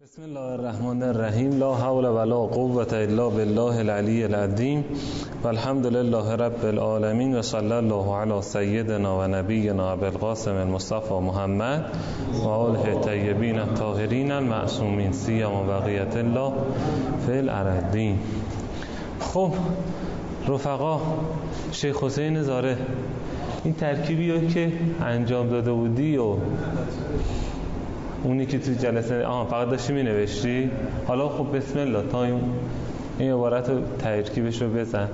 بسم الله الرحمن الرحیم. لا حول ولا قوة الا بالله العلی العظیم و الحمد لله رب العالمین و صلی الله علی سیدنا و نبینا ابوالقاسم المصطفى محمد و آله طیبین الطاهرین المعصومین سیما بقیة الله فی الارضین. خب رفقا، شیخ حسین زاره این ترکیبی که انجام داده بودی و اونی که تو جلسه فقط داشتی می نوشتی، حالا خب بسم الله تا این عبارت رو ترکیبش رو بزن.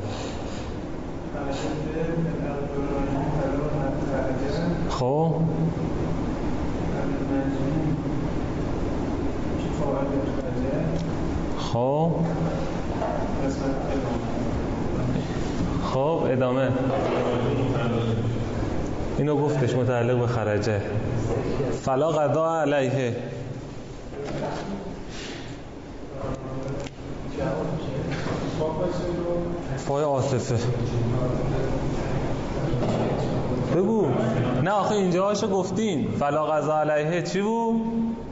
خب خب ادامه اینو گفتش متعلق به خرجه. فلا قضا علیه. فای عاطفه بگو. نه آخه اینجا هاشو گفتین. فلا قضا علیه چی بود؟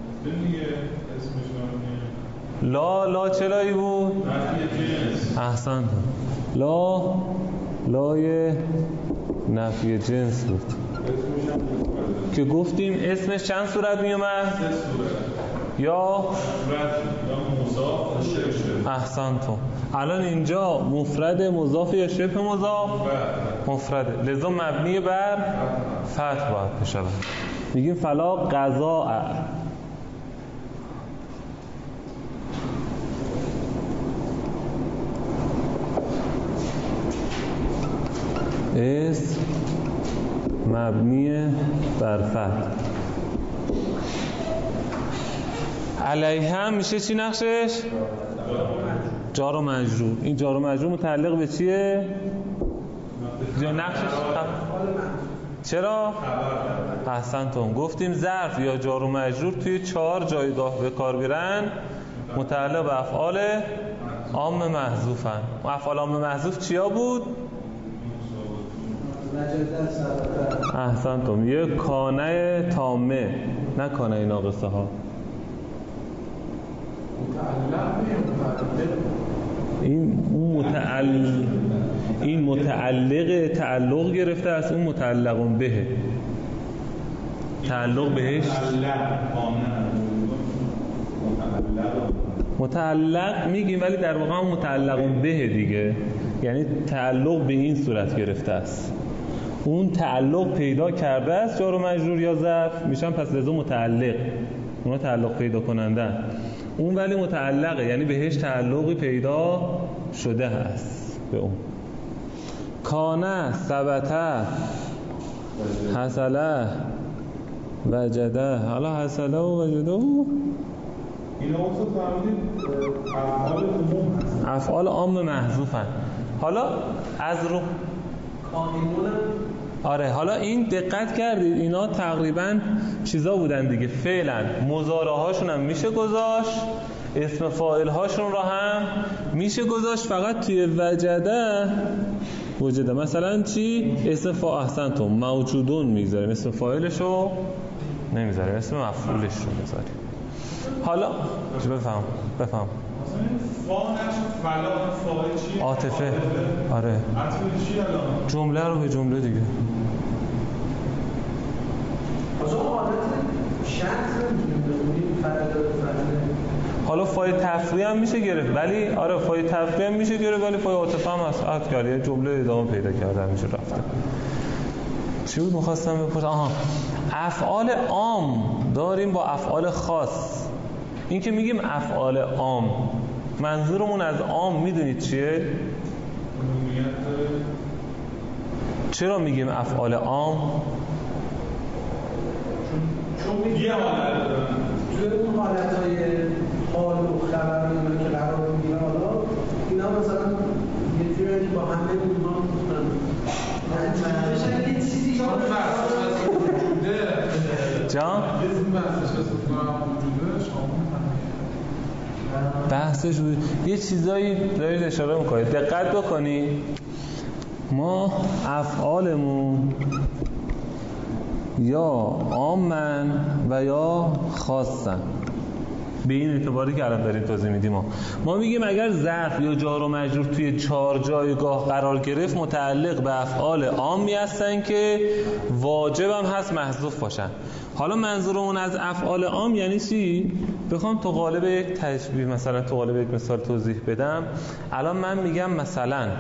لا چه لایی بود؟ احسن. لای نفی جنس بود که گفتیم اسمش چند صورت می اومد؟ یا احسنتم. الان اینجا مفرد مضاف یا شبه مضاف؟ مفرده، لذا مبنی بر فتح باید بشه. میگیم فلا قضاء. اسم مبنی بر فتح. علیه هم میشه چی نقشش؟ جار و مجرور. این جار و مجرور متعلق به چیه؟ نقشش چرا؟ احسنتم. گفتیم ظرف یا جار و مجرور توی 4 جایگاه به کار میرن، متعلق به افعال عام محذوفن. افعال عام محذوف چیا بود؟ احسنتم. یه کانه تامه، نه کانه ناقصه ها. این متعلق تعلق گرفته از اون متعلق به، تعلق بهش متعلق میگیم، ولی در واقع هم متعلق به دیگه، یعنی تعلق به این صورت گرفته است. اون تعلق پیدا کرده است جار و مجرور یا ظرف میشن، پس لازم متعلق، اونا تعلق پیدا کننده. اون ولی متعلقه، یعنی بهش تعلقی پیدا شده است به اون. کانه، ثبته، حصله، وجده. حالا حصله و وجده اینا اصلا فرمودید افعال عموم هست، افعال عام محذوفن. حالا از رو آره، حالا این دقت کردید اینا تقریبا چیزا بودن دیگه. فعلا مضارع هاشون هم میشه گذاشت، اسم فاعل هاشون رو هم میشه گذاشت، فقط توی وجده مثلا چی؟ اسم فاعل. احسنتم. موجودون میذاریم، اسم فاعلشو نمیذاریم، اسم مفعولش رو میذاریم. حالا بفهم مثلا فا نشد فلا فاعل چیه؟ عاطفه. آره، عطف چی الان؟ جمله رو به جمله دیگه. حالا فای تفریع هم میشه گرفت، ولی آره فای تفریع هم میشه گرفت، ولی فای عاطفه هم هست. عطف کرد، یه جمله ادامه پیدا کرده میشه رفته. چی بود میخواستم بپرسم؟ افعال عام داریم با افعال خاص. این که میگیم افعال عام، منظورمون از عام میدونید چیه؟ چرا میگیم افعال عام؟ چون یه حالت دارن، توی اون حالتهای حال و خبر اینا که قرار میگیره، حالا اینا مثلا یه جوری با همه اونها مثلا یه چیزی جان؟ بحثش بود. یه چیزایی دارید اشاره میکنید، دقت بکنید. ما افعالمون یا عامن و یا خاصن. به این اعتباری که الان داریم توضیح میدیم. ما میگیم اگر ظرف یا جار و مجرور توی 4 جایگاه قرار گرفت متعلق به افعال عامی هستن که واجب هم هست محذوف باشن. حالا منظورمون از افعال عام یعنی چی؟ بخوام تو قالب یک تشبیه، مثلا تو قالب یک مثال توضیح بدم، الان من میگم مثلا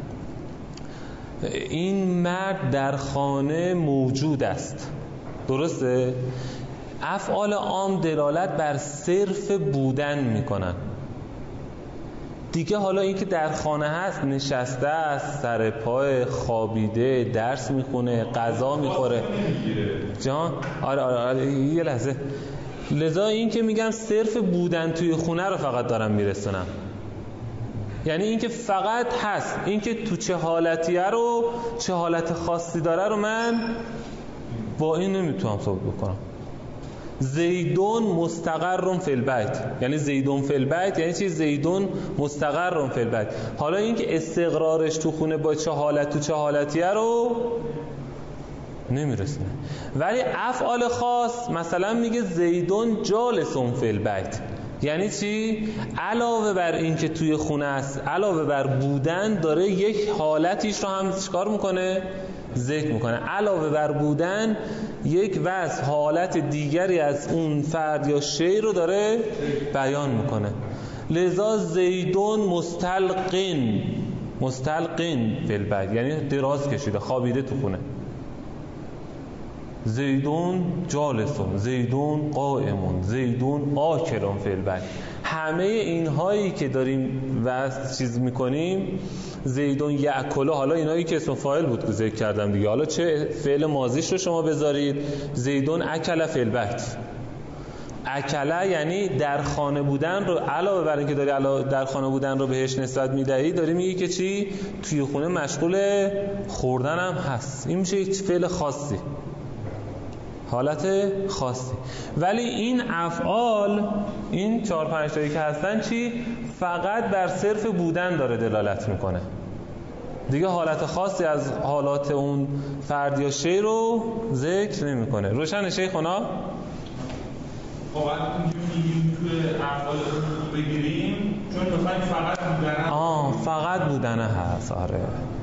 این مرد در خانه موجود است، درسته؟ افعال عام دلالت بر صرف بودن میکنن دیگه. حالا این که در خانه هست، نشسته است، سر پای، خوابیده، درس میخونه، غذا میخوره، جان آره یه لحظه. لذا این که میگم صرف بودن توی خونه رو فقط دارم میرسونم، یعنی این که فقط هست، این که تو چه حالتیه رو، چه حالت خاصی داره رو من با این نمیتونم ثابت بکنم. زیدون مستقر فی البیت، یعنی زیدون فی البیت یعنی چی؟ زیدون مستقر فی البیت. حالا این که استقرارش تو خونه با چه حالت تو چه حالتیه رو نمیرسونه. ولی افعال خاص مثلا میگه زیدون جالسون فی البیت، یعنی چی؟ علاوه بر این که توی خونه است، علاوه بر بودن داره یک حالتیش رو هم چیکار میکنه؟ ذکر میکنه. علاوه بر بودن یک وصف حالت دیگری از اون فرد یا شی رو داره بیان میکنه. لذا زیدون مستلقین فی البیت، یعنی دراز کشیده، خوابیده تو خونه. زیدون جالسون، زیدون قائمون، زیدون آکلون فی البیت. همه اینهایی که داریم وصف چیز میکنیم، زیدون یأکل، حالا اینایی که اسم فاعل بود که ذکر کردم دیگه، حالا چه فعل ماضیش رو شما بذارید، زیدون اکل فی البیت. اکله یعنی در خانه بودن رو، علاوه بر اینکه داری در خانه بودن رو بهش نسبت میدهی، داری میگی که چی؟ توی خونه مشغول خوردن هم هست. این میشه یک فعل خاصی، حالت خاصی. ولی این افعال، این 4-5 تایی که هستن چی؟ فقط بر صرف بودن داره دلالت میکنه دیگه، حالت خاصی از حالات اون فرد یا شی رو ذکر نمیکنه. روشن شیخونا؟ خب اینکه میگیم توی افعال بگیریم چون میخوایم فقط بودنه. فقط بودنه هست. آره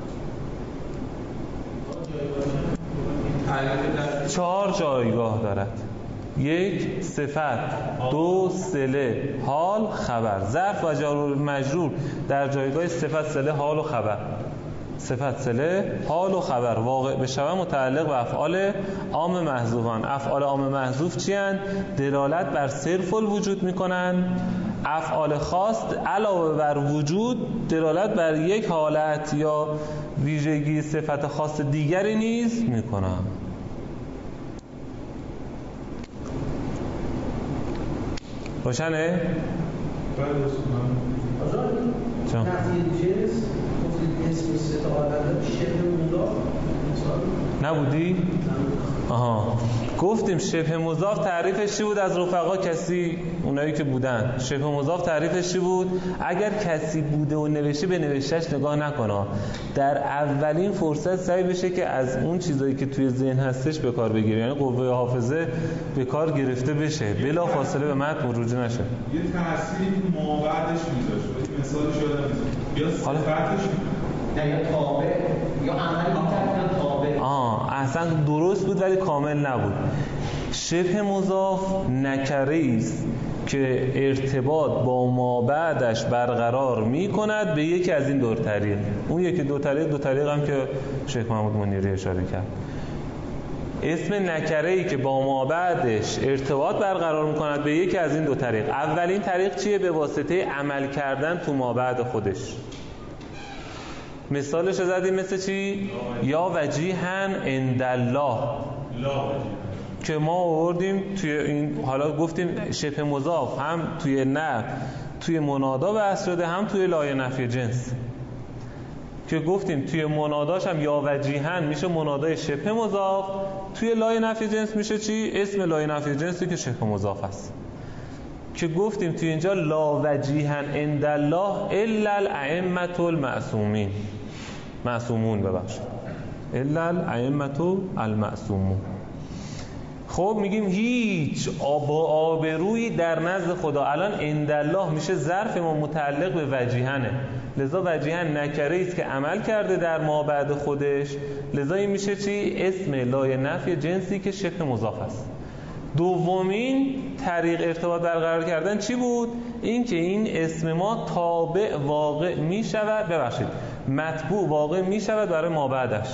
4 جایگاه دارد: 1 صفت، 2 صله، حال، خبر. ظرف و جار و مجرور در جایگاه صفت، صله، حال و خبر. صفت، صله، حال و خبر واقع بشود متعلق به افعال عام محذوفان. افعال عام محذوف چی هستند؟ دلالت بر صرف الوجود میکنن. افعال خاص علاوه بر وجود دلالت بر یک حالت یا ویژگی صفت خاص دیگری نیز میکنن. روشنه؟ چون اسم سه تا حالت شبه مضاف نبودی؟ آها، گفتیم شبه مضاف تعریفش چی بود از رفقا؟ کسی، اونایی که بودن، شبه مضاف تعریفش چی بود؟ اگر کسی بوده و نوشته به نوشتهش نگاه نکنه، در اولین فرصت سعی بشه که از اون چیزایی که توی ذهن هستش به کار بگیره، یعنی قوه حافظه به کار گرفته بشه، بلا فاصله به متن رجوع نشه. یه تأثیری که مابعدش میذاشت، مثالش یادم میاد، یا صفتش یا تابع یا عمل می‌کردن تابع. اصلا درست بود ولی کامل نبود. شبه مضاف نکره است که ارتباط با مابعدش برقرار می‌کند به یکی از این دو طریق. اون یکی دو طریق هم که شیخ محمود منیری اشاره کرد. اسم نکره‌ای که با مابعدش ارتباط برقرار می‌کند به یکی از این دو طریق. اولین طریق چیه؟ به واسطه عمل کردن تو مابعد خودش. مثالش رو زدیم مثل چی؟ یا وجیهن عندالله، که ما آوردیم توی این، حالا گفتیم شبه مضاف هم توی نفی، توی منادا بحث شده، هم توی لایه نفی جنس، که گفتیم توی مناداش هم یا وجیهن میشه منادای شبه مضاف، توی لایه نفی جنس میشه چی؟ اسم لایه نفی جنسی که شبه مضاف است، که گفتیم توی اینجا لا وجیهن عندالله الا الائمه المعصومین، معصومون ببخشید، الا الائمه المعصومون. خب میگیم هیچ آبرویی در نزد خدا. الان عندالله میشه ظرف ما متعلق به وجیهنه، لذا وجیهن نکره است که عمل کرده در ما بعد خودش، لذا این میشه چی؟ اسم لای نفی جنسی که شکل مضاف است. دومین طریق ارتباط برقرار کردن چی بود؟ این که این اسم ما تابع واقع میشود، متبوع واقع میشود برای ما بعدش.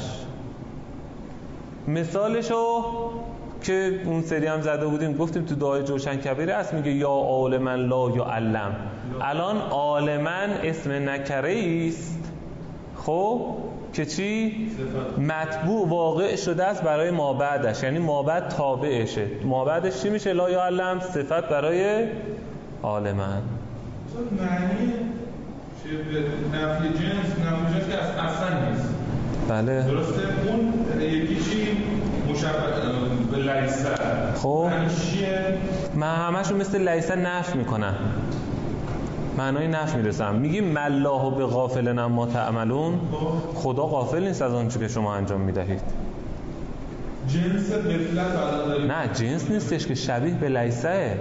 مثالشو که اون سری هم زده بودیم گفتیم تو دعای جوشن کبیره است، میگه یا عالما لا یعلم. الان عالما اسم نکره است خب که چی؟ متبوع واقع شده است برای ما بعدش، یعنی ما بعد تابعشه. ما بعدش چی میشه؟ لا یعلم، صفت برای عالما. معنی نفی جنس که اصلا نیست. بله درسته. اون یکی چی؟ مشابه به لیسه. خب معنی چیه؟ من همشون مثل لیسه نفی میکنن، معنای نفی میرسم. میگیم مالله به غافل عما تعملون، خدا غافل نیست از آنچه که شما انجام میدهید. جنس غفلت الان داریم. نه جنس نیستش که شبیه به لیسه.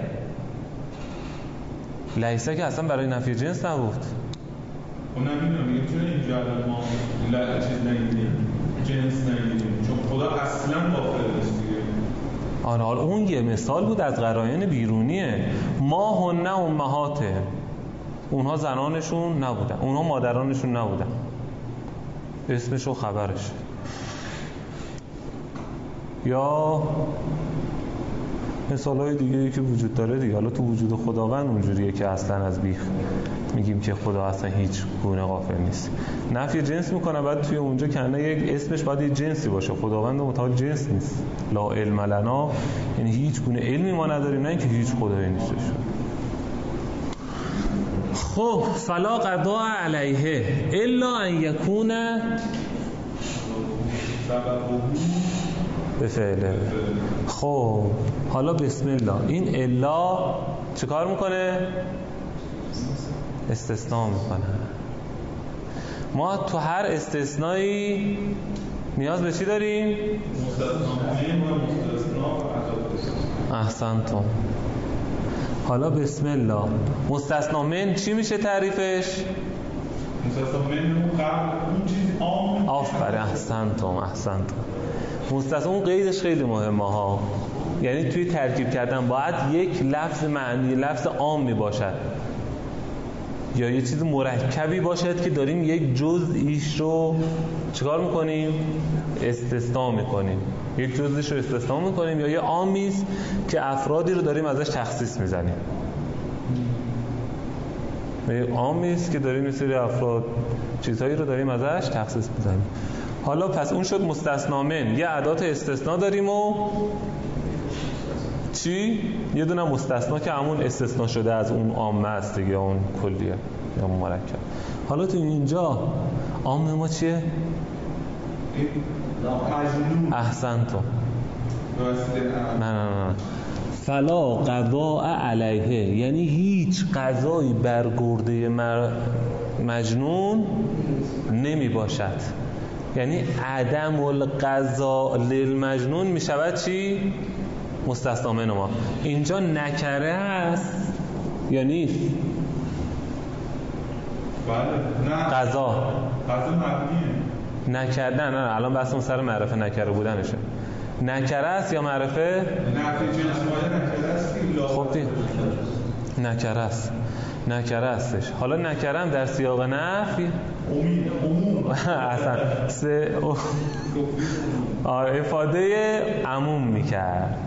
لیسه که اصلا برای نفی جنس نبود. اونم میگم چون اینجا ما چیز نگیدیم، جنس نگیدیم، چون خدا اصلا غافل نیست دیگه. آن حال اون یه مثال بود از قرائن بیرونیه. ما هن امهاته، اونها زنانشون نبودن، اونها مادرانشون نبودن، اسمش و خبرش. یا مثالهای دیگه که وجود داره دیگه. حالا تو وجود خداوند اونجوریه که اصلا از بیخ میگیم که خدا اصلا هیچ گونه غافل نیست. نفی جنس میکنه بعد توی اونجا کنه یک اسمش باید یه جنسی باشه. خداوند متعال جنس نیست. لا علم لنا، یعنی هیچ گونه علمی ما نداریم، نه اینکه هیچ خدایی نیستش. خب فلا قضاء علیه الا ان یکون به فعله. خب حالا بسم الله، این الا چه کار میکنه؟ استثناء میکنه. ما تو هر استثنایی نیاز به چی داریم؟ احسنتم. حالا بسم الله، مستثنا من چی میشه تعریفش؟ مستثنا من قبل اون چیز عام. آفرین، احسنتم. مستثنا اون قیدش خیلی مهمه ها، یعنی توی ترکیب کردن باید یک لفظ معنی، لفظ عامی باشد یا یه چیز مرکبی باشد که داریم یک جزئیش رو چیکار میکنیم؟ استثناء میکنیم. یک جزئیش رو استثناء میکنیم، یا یه عامی است که افرادی رو داریم ازش تخصیص میزنیم. یه عامی است که داریم یه سری افراد چیزهایی رو داریم ازش تخصیص میزنیم. حالا پس اون شد مستثنا من. یه ادات استثناء داریم و چی؟ یه دونه مستثنا که همون استثناء شده از اون عامه است دیگه، اون کلیه یا مرکب. حالا تو اینجا عامه ما چیه؟ احسنتم. نه فلا قضاء علیه، یعنی هیچ قضایی بر گرده مجنون نمی باشد. یعنی عدم القضاء للمجنون می شود چی؟ مستثنا من ما. اینجا نکره است یا نیست؟ بله. نه قضا مبنیه. نکردن. نه الان بحث اون سر معرفه نکره بودنشه. نکره است یا معرفه؟ نفی جنس مایه نکره است. خب دی نکره استش. حالا نکره هم در سیاق نفی عموم اصلا افاده عموم میکرد،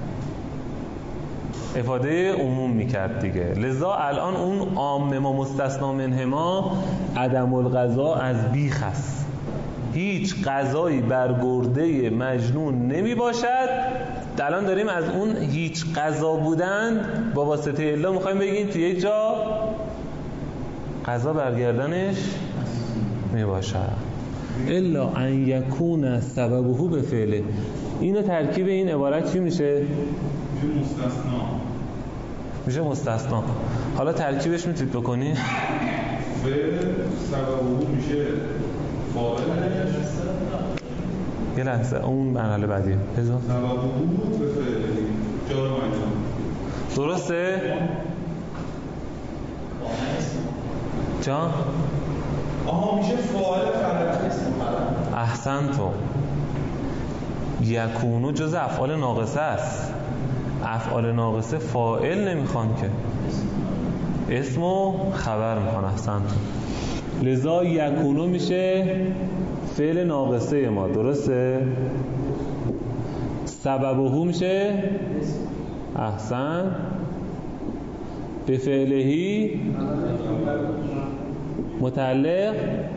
افاده عموم میکرد دیگه. لذا الان اون عام ما مستثنا منه ما عدم القضا از بیخ است. هیچ قضایی بر گرده مجنون نمی باشد. الان داریم از اون هیچ قضا بودن با واسطه الا میخوایم بگیم توی یک جا قضا برگردنش می باشد. الا ان یکون سببه به فعله. اینو ترکیب این عبارت چی میشه؟ میشه مستثنا. حالا ترکیبش میتونید بکنید. به سببه میشه فاعل. یه لحظه اون مرحله بعدیه. سببه به فعله. جار و مجرور. درسته؟ جان؟ آها میشه فاعل فعل. احسنتم. یکونو جز افعال ناقصه است. افعال ناقصه فاعل نمیخوان که، اسم و خبر میخوان. احسنتم. لذا یکونو میشه فعل ناقصه ما. درسته؟ سببهو میشه احسن به فعلهی متعلق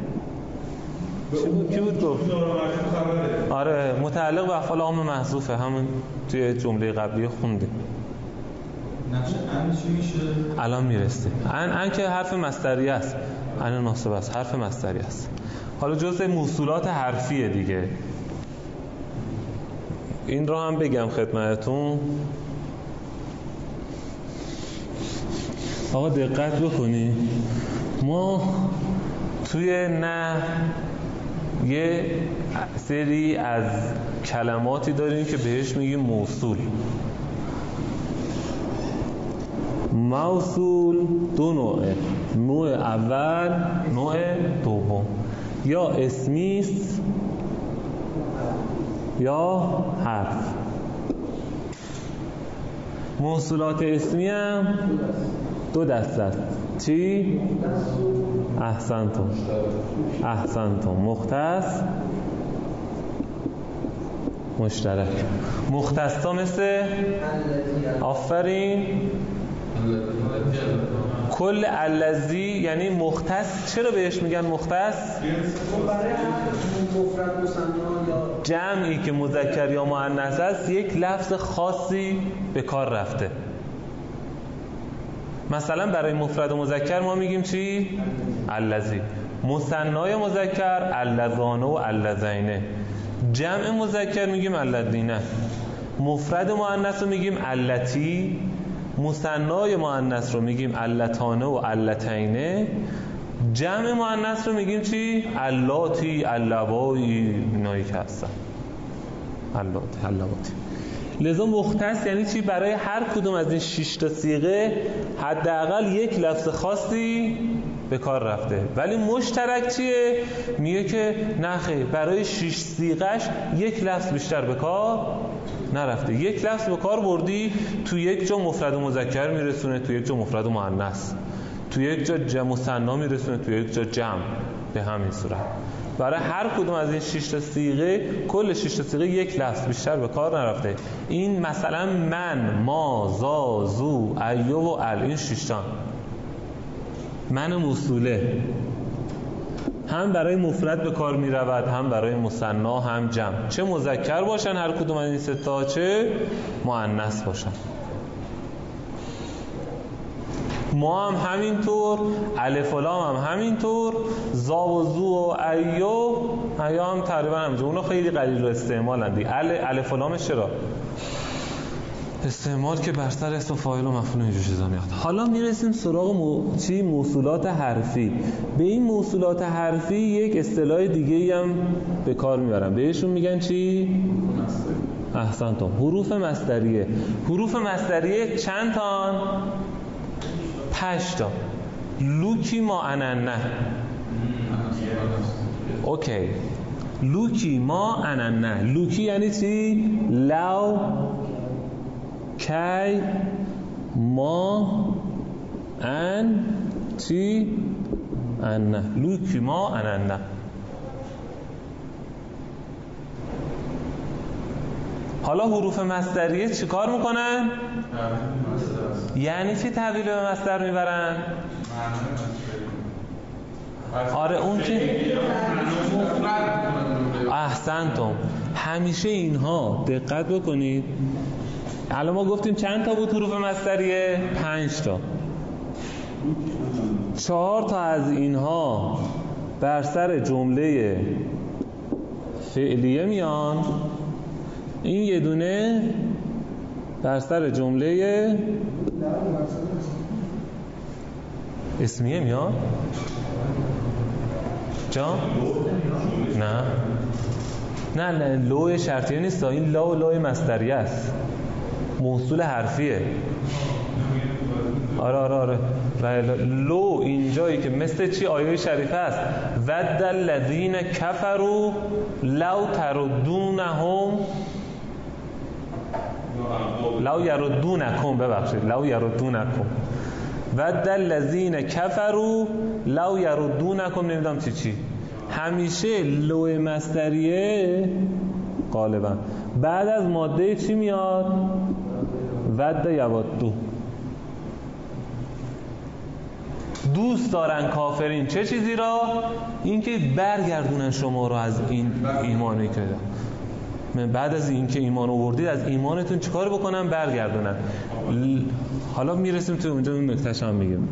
کی بود گفت؟ آره متعلق به افعال عام محذوفه، همون توی جمله قبلی خوندیم. نقش ان چی میشه؟ الان میرسه. ان که حرف مصدری است، ان ناصب است، حرف مصدری است. حالا جزء موصولات حرفیه دیگه. این رو هم بگم خدمتتون. آقا دقت بکنی، ما توی نحو یه سری از کلماتی داریم که بهش میگیم موصول. موصول دو نوعه، نوع اول، نوع دوم. یا اسمی است یا حرف. موصولات اسمی هم دو دسته است. چی؟ احسنتم. احسنتم. مختص، مشترک. مختصا مثل آفرین کل الذی، یعنی مختص. چرا بهش میگن مختص؟ برای مفرد مثنا یا جمعی که مذکر یا مؤنث است یک لفظ خاصی به کار رفته. مثلا برای مفرد و مذکر ما میگیم چی؟ الذی. مثنای مذکر اللذانه و اللذینه. جمع مذکر میگیم اللذینه. مفرد مؤنث رو میگیم اللتی. مثنای مؤنث رو میگیم اللتانه و اللتینه. جمع مؤنث رو میگیم چی؟ اللاتی، اللوایی، اینایی که هستن. اللاتی، اللواتی. لذا مختص یعنی چی؟ برای هر کدوم از این 6 تا صیغه حداقل یک لفظ خاصی به کار رفته. ولی مشترک چیه؟ میگه که نخیر، برای 6 صیغه‌اش یک لفظ بیشتر به کار نرفته. یک لفظ به کار بردی، تو یک جا مفرد و مذکر میرسونه، تو یک جا مفرد و مؤنث، تو یک جا جمع مثنا میرسونه، تو یک جا جمع. به همین صورت برای هر کدوم از این 6 تا صیغه، کل 6 تا صیغه یک لفظ بیشتر به کار نرفته. این مثلا من، ما، زا، زو، ایو و ال، این 6 تا من موصوله، هم برای مفرد به کار می رود، هم برای مثنا، هم جمع. چه مذکر باشن هر کدوم از این 3 تا، چه مؤنث باشن. ما هم همینطور، الف و لام هم همینطور، زا و زو و ایو هم تقریبا همینطور. اونا خیلی قلیل رو استعمالن دیگه. الف و لامش چرا استعمال که بر سر اسم فاعل و مفعول اینجور چیزا میاد. حالا میرسیم سراغ موصولات حرفی. به این موصولات حرفی یک اصطلاح دیگه‌ای هم به کار میبرن، بهشون میگن چی؟ احسنتم. حروف مصدریه. حروف مصدریه چند تان؟ 5 تا. لوکی ما اننه. اوکی. لوکی ما اننه. لوکی یعنی چی؟ لو، کی، ما، ان، چی؟ اننه. لوکی ما اننه. حالا حروف مصدریه چی کار میکنن؟ یعنی چی تحویل به مصدر میبرن؟ آره اون که احسنتم. همیشه اینها دقت بکنید. الان ما گفتیم چند تا بود حروف مصدریه؟ 5 تا. 4 تا از اینها بر سر جمله فعلیه میان، این یه دونه بر سر جمله اسمیه میاد. جا؟ نه لو شرطیه نیست، این لا و لای مصدریه است. موصول حرفیه. آره لو اینجایی که مثل چی آیه شریفه است ود الذین کفروا لو تردونهم لو یردونکم ود الذین کفروا لو یردونکم نمیدونم چی همیشه لو مصدریه غالبا بعد از ماده چی میاد؟ ود یودو. دوست دارن کافرین چه چیزی را؟ اینکه برگردونن شما را از این ایمانی که بعد از اینکه ایمان آوردید از ایمانتون چیکار بکنن؟ برگردونن. حالا میرسیم تو اونجا اون نکتهش هم میگیم.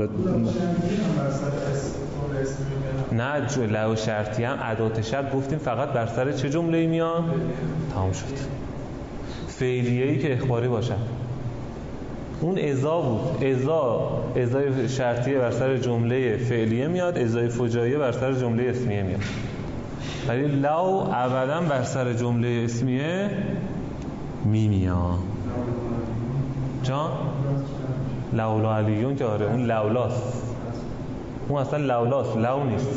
نه لو شرطی هم ادات شرط گفتیم فقط بر سر چه جمله‌ای میان؟ تمام شد. فعلیه‌ای که اخباری باشد. اون ازا بود. ازای شرطیه بر سر جمله فعلیه میاد، ازای فجاییه بر سر جمله اسمیه میاد. ولی لو ابدا بر سر جمله اسمیه میاد. جان؟ لولا علیون که آره اون لولاست. اون اصلا لولاست، لو نیست.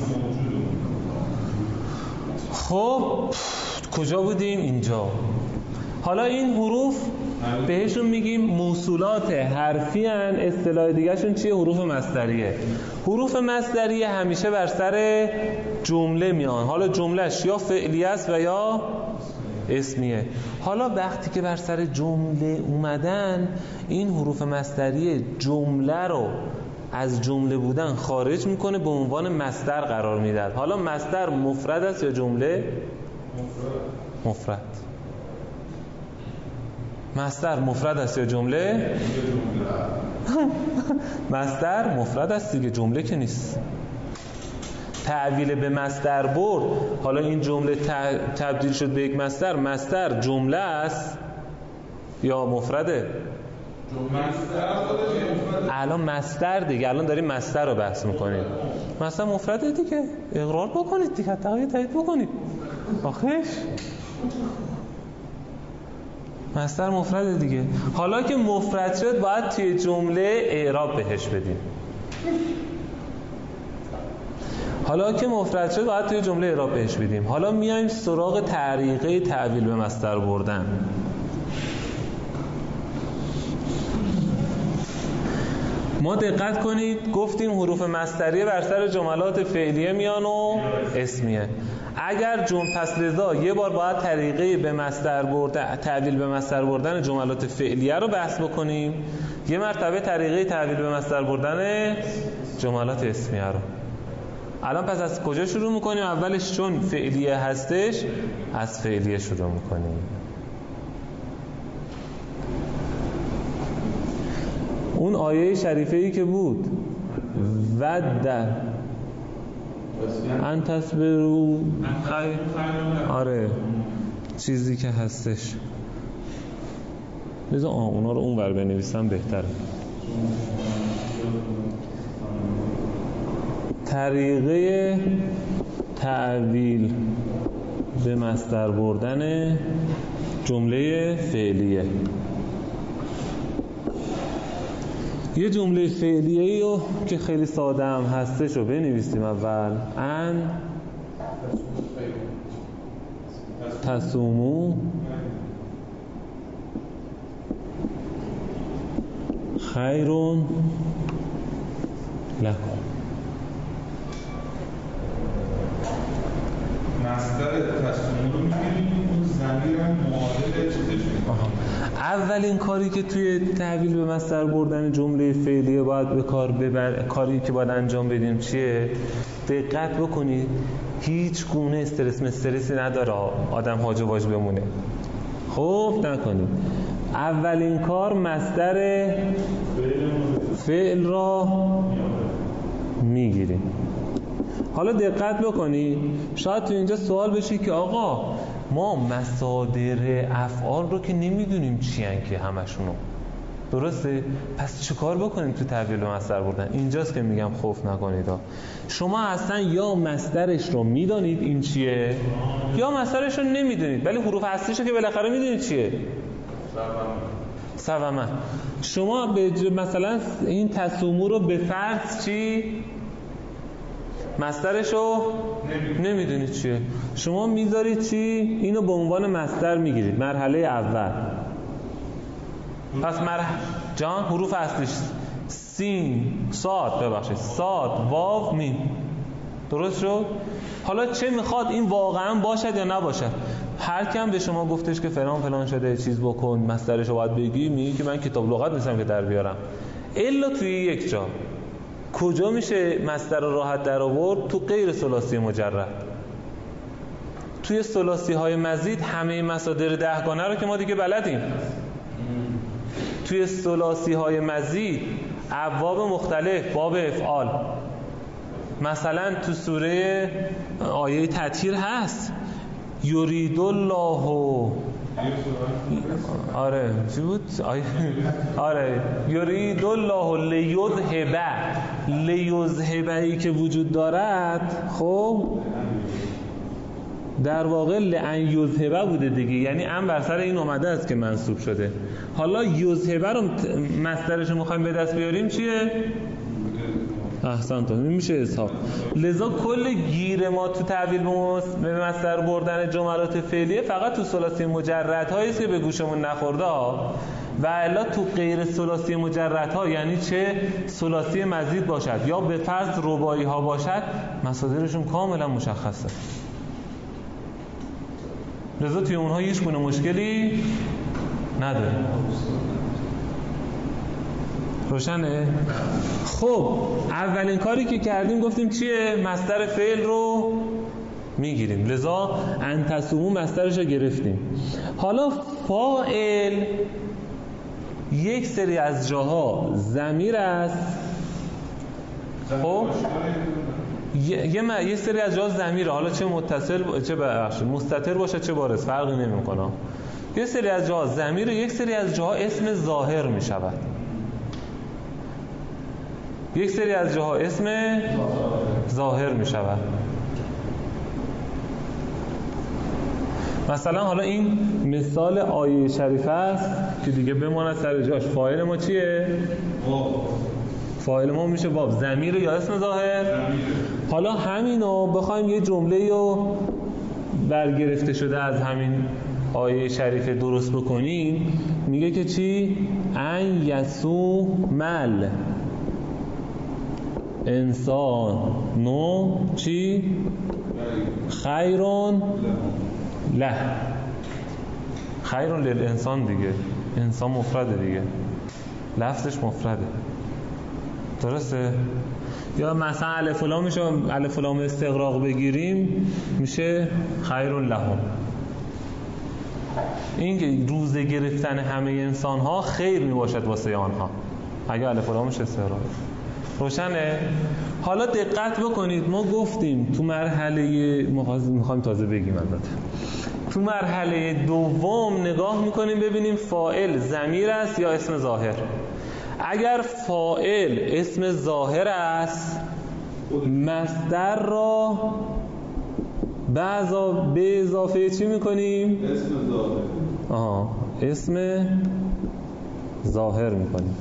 خب کجا بودیم؟ اینجا. حالا این حروف بهشون میگیم موصولات حرفی ان. اصطلاح دیگه شون چیه؟ حروف مصدریه. حروف مصدریه همیشه بر سر جمله میان. حالا جملهش یا فعلی است و یا اسمیه. حالا وقتی که بر سر جمله اومدن این حروف مصدریه جمله رو از جمله بودن خارج میکنه، به عنوان مصدر قرار میداد. حالا مصدر مفرد است یا جمله؟ مفرد. مصدر مفرد است یا جمله؟ مصدر مفرد است دیگه، جمله که نیست. تعویل به مصدر برد. حالا این جمله تبدیل شد به یک مصدر. مصدر جمله است یا مفرده؟ الان مصدر دیگه، الان داریم مصدر رو بحث میکنیم. مصدر مفرده دیگه، اقرار بکنید دیگه، تایید بکنید. آخیش مصدر مفرده دیگه. حالا که مفرد شد باید توی جمله اعراب بهش بدیم. حالا میایم سراغ طریقه تعویل به مصدر بردن. ما دقت کنید گفتیم حروف مصدریه بر سر جملات فعلیه میان و اسمیه. اگر پس لذا یه بار باید طریقه به مصدر بردن، تعویل به مصدر بردن جملات فعلیه رو بحث بکنیم، یه مرتبه طریقه تعویل به مصدر بردن جملات اسمیه رو. الان پس از کجا شروع میکنیم؟ اولش چون فعلیه هستش از فعلیه شروع میکنیم. اون آیه شریفه‌ای که بود ود ان تصبروا خیر، آره چیزی که هستش بذار اونا رو اونور بنویسم بهتره. طریقه تعویل به مصدر بردن جمله فعلیه. یه جمله فعلیه‌ای رو که خیلی ساده هم هستش رو بنویسیم. اول ان تصومو خیرون لکم. مصدر تصومو رو می‌بینیم، اون ضمیر معادل چیزش می‌کنه. اولین کاری که توی تعویل به مصدر بردن جمله فعلیه باید به کار ببر، کاری که باید انجام بدیم چیه؟ دقت بکنید هیچ گونه استرسی نداره آدم هاج و واج بمونه. خب نکنید. اولین کار مصدر فعل را میگیریم. حالا دقت بکنید شاید تو اینجا سوال بشه که آقا ما مصادر افعال رو که نمیدونیم چی ان که همشونو، درسته؟ پس چیکار بکنیم تو تعویل به مصدر بردن؟ اینجاست که میگم خوف نکنید شما اصلا یا مصدرش رو میدونید این چیه یا مصدرش رو نمیدونید، ولی حروف اصلیش رو که بالاخره میدونید چیه. سوما. شما به مثلا این تصومو رو به فرض چی؟ مصدرشو نمیدونید چیه، شما میذارید چی؟ اینو به عنوان مصدر میگیرید مرحله اول. پس جان حروف اصلیش سین، صاد، ببخشید صاد، واو، میم. درست شد؟ حالا چه میخواد این واقعا باشد یا نباشد؟ هر کم به شما گفتش که فلان فلان شده چیز بکن، مصدرشو باید بگی، میگی که من کتاب لغت نیستم که در بیارم. الا توی یک جا کجا میشه مصدر راحت در آورد؟ تو غیر ثلاثی مجرد. توی ثلاثی های مزید همه مصادر 10 گانه رو که ما دیگه بلدیم. توی ثلاثی های مزید ابواب مختلف، باب افعال، مثلا تو سوره آیه تطهیر هست یرید الله، آره چی بود؟ آره یرید الله لیذهبی که وجود دارد، خب در واقع لئن یذهبه بوده دیگه، یعنی ام بر سر این اومده است که منصوب شده. حالا یذهبه رو مصدرش رو میخوایم به دست بیاریم چیه؟ احسنتون، میشه اصحاب. لذا کل گیر ما تو تعبیر به مصدر بردن جملات فعلیه فقط تو ثلاثی مجردهایی است که به گوشمون نخورده ها، و الا تو غیر ثلاثی مجردها، یعنی چه ثلاثی مزید باشد یا به فرض رباعی ها باشد، مصادرشون کاملا مشخصه. لذا توی اونها هیچ گونه مشکلی نداره. روشنه؟ خب اولین کاری که کردیم گفتیم چیه؟ مصدر فعل رو میگیریم. لذا ان تصومو مصدرش رو گرفتیم. حالا فاعل یک سری از جاها ضمیر است. خب یه سری از جاها ضمیره، حالا چه متصل چه مستتر باشه چه بارز فرقی نمیکنه. یه سری از جاها ضمیره، یک سری از جاها اسم ظاهر میشود. یک سری از جاها اسم ظاهر می شود. مثلا حالا این مثال آیه شریفه است که دیگه بماند سر جاش. فاعل ما چیه؟ فاعل ما میشه واو. ضمیر یا اسم ظاهر؟ حالا همینو بخوایم یه جمله رو برگرفته شده از همین آیه شریفه درست بکنیم، میگه که چی؟ ان یصومل انسان نو چی؟ خیرون له. خیرون للانسان دیگه، انسان مفرده دیگه، لفظش مفرده. درسته؟ یا مثلا الف و لامش رو الف و لام استغراق بگیریم میشه خیرون لهم. این که روزه گرفتن همه انسان ها خیر می باشد واسه آنها اگه الف و لامش استغراق. روشنه؟ حالا دقت بکنید، ما گفتیم تو مرحله میخوایم تازه بگیم البته تو مرحله دوم نگاه میکنیم ببینیم فاعل ضمیر است یا اسم ظاهر. اگر فاعل اسم ظاهر است مصدر را به اضافه چی میکنیم؟ اسم ظاهر. اسم ظاهر میکنیم.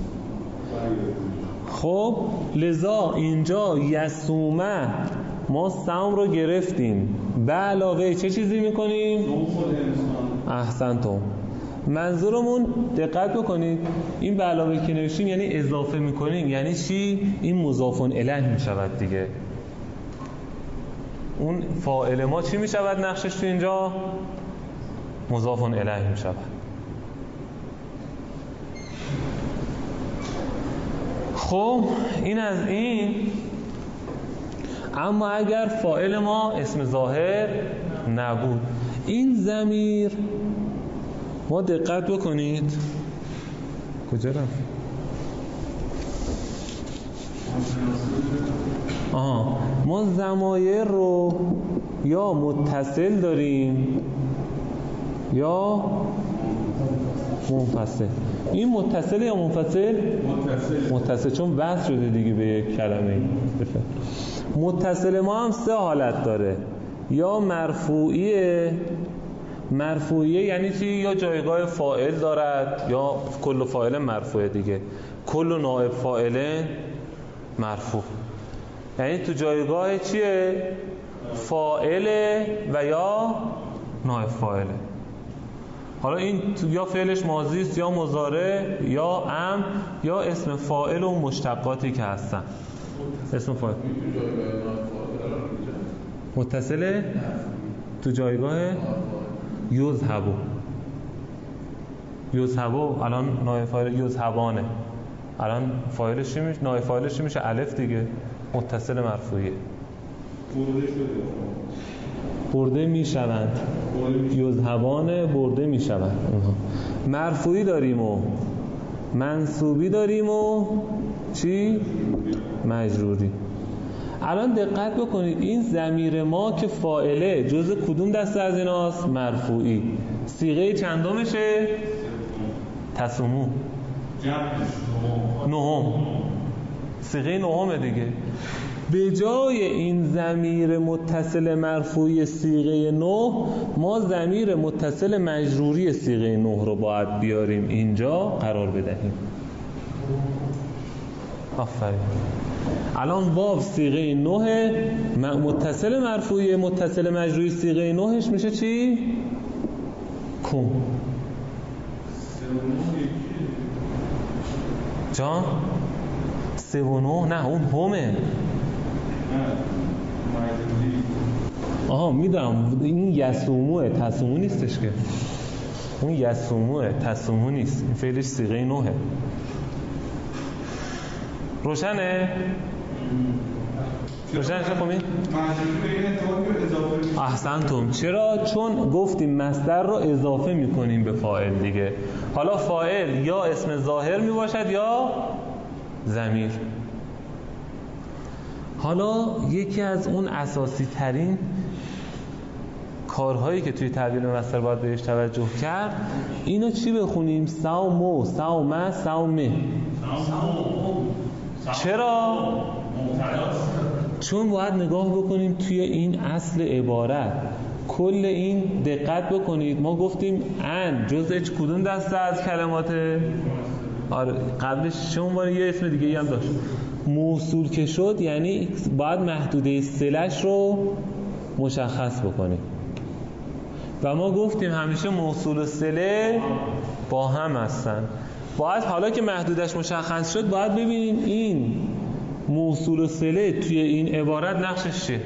خب لذا اینجا یصومه ما صوم رو گرفتیم، به علاوه چه چیزی میکنیم؟ احسنتم. منظورمون دقت بکنید این به علاوه که نوشتیم یعنی اضافه میکنیم. یعنی چی؟ این مضاف الیه میشود دیگه. اون فاعل ما چی میشود نقشش تو اینجا؟ مضاف الیه میشود. خب این از این. اما اگر فاعل ما اسم ظاهر نبود، این ضمیر ما دقت بکنید کجا رفت؟ ما ضمایر رو یا متصل داریم یا منفصل. این متصل یا منفصل؟ متصل، چون وصل شده دیگه به یک کلمه. متصل ما هم 3 حالت داره، یا مرفوعیه مرفوعیه یعنی چی؟ یا جایگاه فاعل دارد یا کل فاعل مرفوعه دیگه. کل نائب فاعل مرفوع یعنی تو جایگاه چیه؟ فاعله و یا نائب فاعله. حالا این یا فعلش ماضی است یا مضارع یا امر یا اسم فاعل و مشتقاتی که هستن. اسم فاعل متصله تو جایگاه یذهبو الان نائب فاعل یذهبانه، الان فاعلش چی میشه؟ نائب فاعلش میشه الف دیگه، متصل مرفوعیه. برده میشوند، یذهبان برده میشوند. مرفوعی داریم و منصوبی داریم و چی؟ مجروری. الان دقت بکنید این ضمیر ما که فاعله جزء کدوم دسته از ایناست؟ مرفوعی. صیغه چندمشه؟ تسمو. نهم. صیغه نهمه دیگه. به جای این ضمیر متصل مرفوعی صیغه نه ما ضمیر متصل مجروری صیغه نه رو باید بیاریم اینجا قرار بدهیم. آفرین. الان واو صیغه نه متصل مرفوعی متصل مجروری صیغه نهش میشه چی؟ کم. جان؟ 3 و 9 نه اون همه. آها میدونم این یسوموه، تسومو نیستش که. اون یسوموه، تسومو نیست. این فعلش صیغه نهه. روشنه؟ روشنه چه خوبی؟ احسنتم. چرا؟ چون گفتیم مصدر رو اضافه میکنیم به فاعل دیگه. حالا فاعل یا اسم ظاهر میباشد یا ضمیر. حالا یکی از اون اساسی ترین کارهایی که توی تعبیر مصدر باید بهش توجه کرد اینو چی بخونیم؟ صومو، صومه، صومه. چرا؟ چون باید نگاه بکنیم توی این اصل عبارت کل این دقت بکنید. ما گفتیم ان جزء کدوم دسته از کلماته؟ آره قبلش چون ما یه اسم دیگه هم داشت موصول که شد یعنی باید محدوده صله‌اش رو مشخص بکنیم و ما گفتیم همیشه موصول و صله با هم هستن. باید حالا که محدودش مشخص شد باید ببینیم این موصول و صله توی این عبارت نقشش چیه.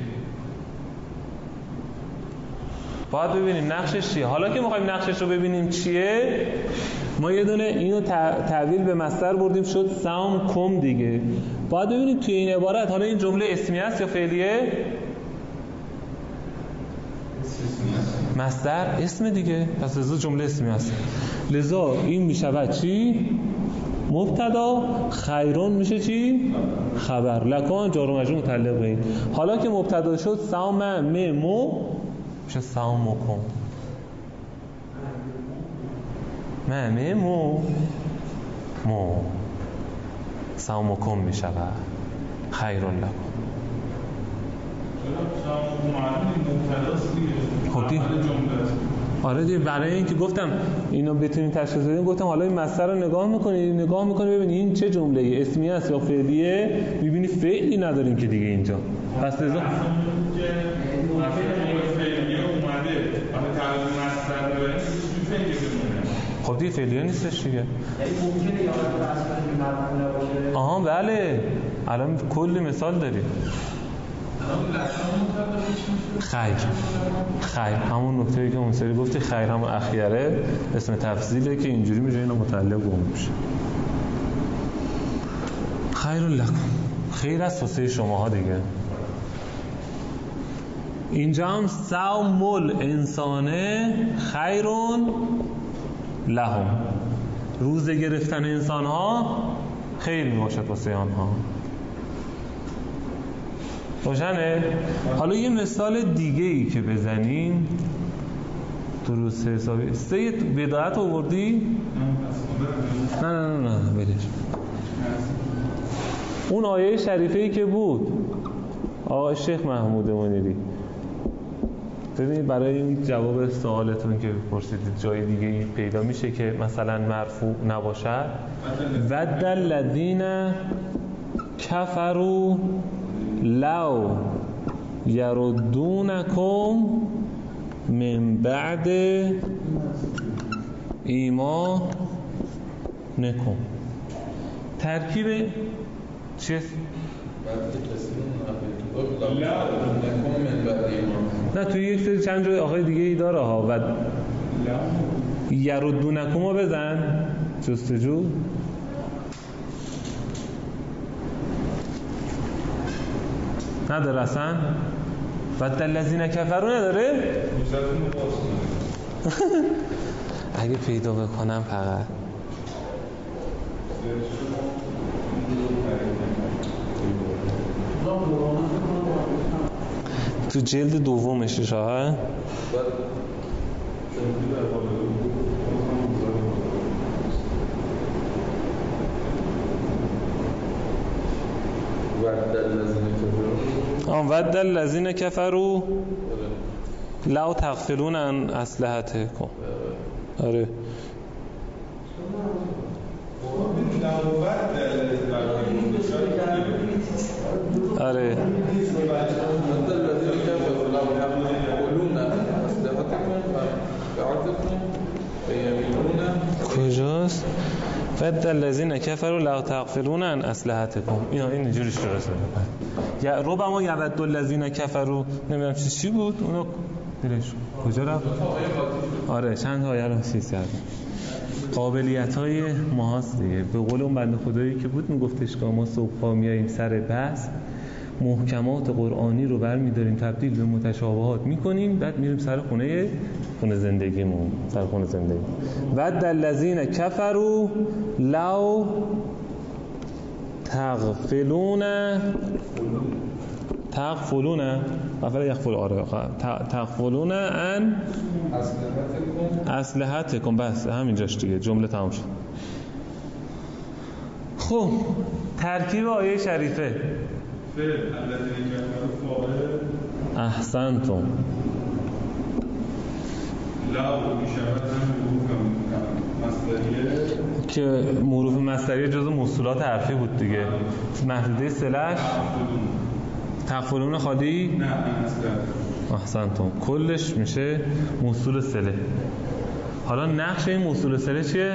باید ببینیم نقشش چیه. حالا که می‌خوایم نقشش رو ببینیم چیه ما یه دونه اینو تعویل به مصدر بردیم شد سام کم دیگه. باید ببینیم توی این عبارت حالا این جمله اسمی است یا فعلیه؟ مصدر اسم دیگه پس لذا جمله اسمی است. لذا این میشود چی؟ مبتدا. خیرون میشه چی؟ خبر. لکان جار و مجرور متعلق به این. حالا که مبتدا شد سام مو میشه سام کم. مو سومکم می شود خیرون لکم. خب دی آره دیگه برای اینکه گفتم اینو بتونیم تشخیص بدیم گفتم حالا این مصدر رو نگاه میکنی ببینی این چه جمله ای اسمی است یا فعلیه. میبینی فعلی نداریم که دیگه اینجا پس لذا خب دیگه فعلیه نیستش دیگه. یعنی ممکنه یا اصلا آها بله الان کلی مثال داریم. خیر همون نکته‌ای که اون سری گفتی خیر همون اخیره اسم تفضیله که اینجوری میشه اینا متعلق به اون میشه. خیر لکم خیر از واسه شماها دیگه. اینجا هم صوم الانسانه خیرون لهم روزه گرفتن انسان ها خیر می باشد واسه آنها. روشنه؟ حالا یه مثال دیگه ای که بزنیم درست حسابی. سید بداعت آوردی؟ نه بدش. اون آیه شریفه ای که بود آقای شیخ محمود منیری ببینید برای این جواب سوالتون که پرسیدید جای دیگه پیدا میشه که مثلا مرفوع نباشد. ود الذین کفروا لو یردونکم من بعد ایمانکم. ترکیب چیه؟ نه توی یک سری چند جای آقای دیگه ای داره ها. و یردونکم رو بزن جستجو. نداره اصلا؟ و الذین کفروا نداره؟ اگه پیدا بکنم فقط تو جلد دومش شاه ود الذین کفروا لو تغفلون عن اسلحتکم. آره آره کجاست؟ ود الذین کفروا لو تغفلون عن اسلحتکم. این جوریش درسته. یا ربما یود الذین کفروا نمیدونم چی بود اونو دیرش کجا رفت؟ آره چند آیه رو چیز کردم. قابلیت‌های ماست دیگه. به قول اون بنده خدایی که بود میگفتش که ما صبحا میاییم سر بحث محکمات قرآنی رو برمی‌داریم تبدیل به متشابهات می‌کنیم، بعد میریم سر خونه زندگیمون، سر خونه زندگی. ود الذین کفروا لو تغفلون عن اسلحتکم. بس همینجاش دیگه جمله تمام شد. خب ترکیب آیه شریفه احسنتم که موروث مصدریه جزو موصولات حرفی بود دیگه. محدوده صله‌اش تغفلون خالی نه احسنتم کلش میشه موصول صله. حالا نقش این موصول صله چیه؟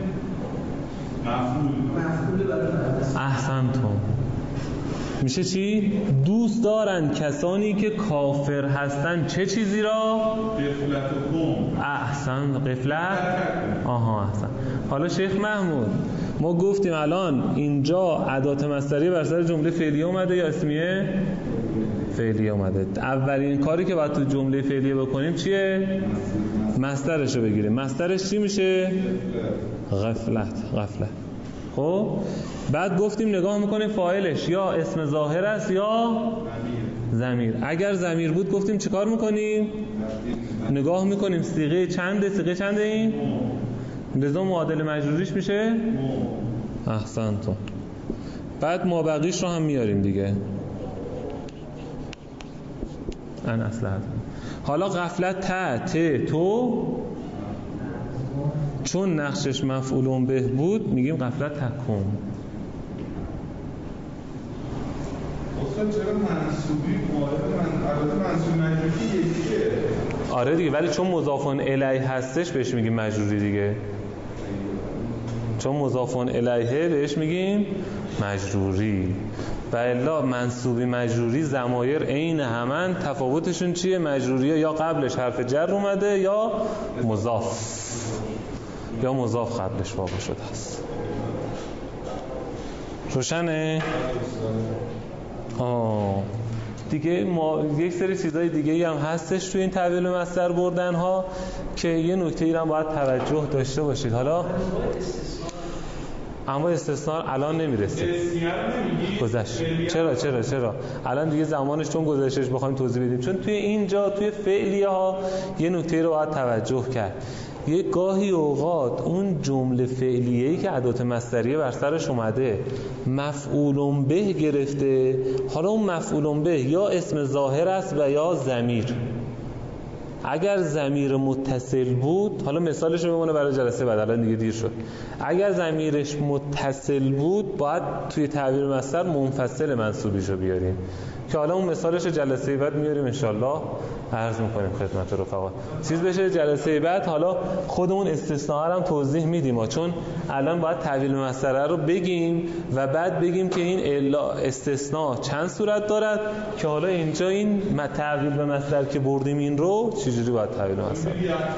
مفعول. احسنتم میشه چی؟ دوست دارن کسانی که کافر هستن چه چیزی را؟ غفلتکم. احسن غفلت. آها احسن. حالا شیخ محمود ما گفتیم الان اینجا ادات مصدریه بر سر جمله فعلیه اومده یا اسمیه؟ فعلیه اومده. اولین کاری که باید تو جمله فعلیه بکنیم چیه؟ مصدرش رو بگیریم. مصدرش چی میشه؟ غفلت. خب بعد گفتیم نگاه میکنیم فاعلش یا اسم ظاهر است یا ضمیر. اگر ضمیر بود گفتیم چیکار میکنیم؟ نگاه میکنیم صیغه چنده این؟ لذا معادل مجروریش میشه احسنتم. بعد مابقیش رو هم میاریم دیگه. ان اسلحت. حالا غفلت ت تو چون نقشش مفعول به بود میگیم غفلت تکون. اصلا چرا منصوبی منصوب مجروری یکیه؟ آره دیگه ولی چون مضاف الیه هستش بهش میگیم مجروری دیگه. چون مضاف الیه بهش میگیم مجروری. و الا منصوبی مجروری ضمایر عین همن، تفاوتشون چیه؟ مجروریه یا قبلش حرف جر اومده یا مضاف قبلش واقع شده است. روشنه؟ دیگه ما یک سری چیزای دیگه هم هستش تو این تحویل مصدر بردن ها که یه نکته ای رو باید توجه داشته باشید. حالا اما استثناء الان نمیرسه. گذشت. چرا الان دیگه زمانش چون گذشتش بخوایم توضیح بدیم. چون توی اینجا توی فعلیه ها یه نکته رو باید توجه کرد. یه گاهی اوقات اون جمله فعلیه‌ای که ادات مصدریه بر سرش اومده مفعول به گرفته. حالا اون مفعول به یا اسم ظاهر است و یا ضمیر. اگر ضمیر متصل بود، حالا مثالش رو بمونه برای جلسه بعد، الان دیگه دیر شد. اگر ضمیرش متصل بود باید توی تعبیر مصدر منفصل منصوبیش رو بیاریم که حالا اون مثالش جلسه بعد میاریم انشالله، عرض میکنیم خدمت رفقا. چیز بشه جلسه بعد حالا خودمون استثناء رو هم توضیح میدیم، چون الان باید تعبیر مصدر رو بگیم و بعد بگیم که این استثناء چند صورت دارد که حالا اینجا این تعبیر به مصدر که بردیم این رو چجوری باید تعبیر مصدر.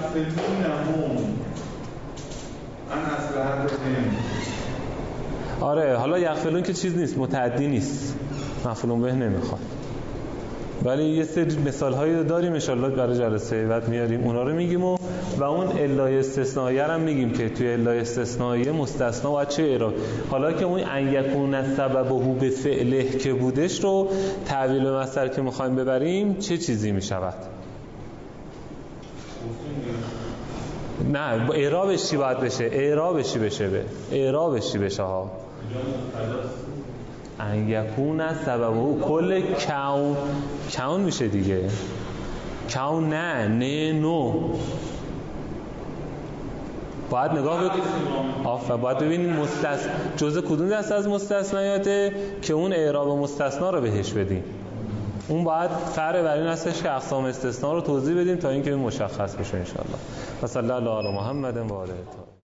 آره حالا یغفلون که چیز نیست، متعدی نیست، مفعول به نمیخواد، ولی یه سری مثال هایی داریم ان شاءالله برای جلسه بعد میاریم، اونا رو میگیم و اون علای استثنائیه هم میگیم که توی علای استثنائیه مستثنا باید چه اعراب. حالا که اون ان یکون سببه به فعله که بودش رو تعویل به مصدر که میخوایم ببریم چه چیزی میشود؟ نه اعرابش چی باید بشه؟ اعرابش چی بشه ها؟ ان یکون سببه کل کون میشه دیگه. کون نه نو باید نگاه بکنیم. باید ببینیم جزء کدوم دسته از مستثنیاته که اون اعراب مستثنا رو بهش بدیم. اون باید فرع بر این هستش که اقسام استثناء رو توضیح بدیم تا اینکه مشخص بشه ان شاء الله. و صلی الله علی محمد و آله.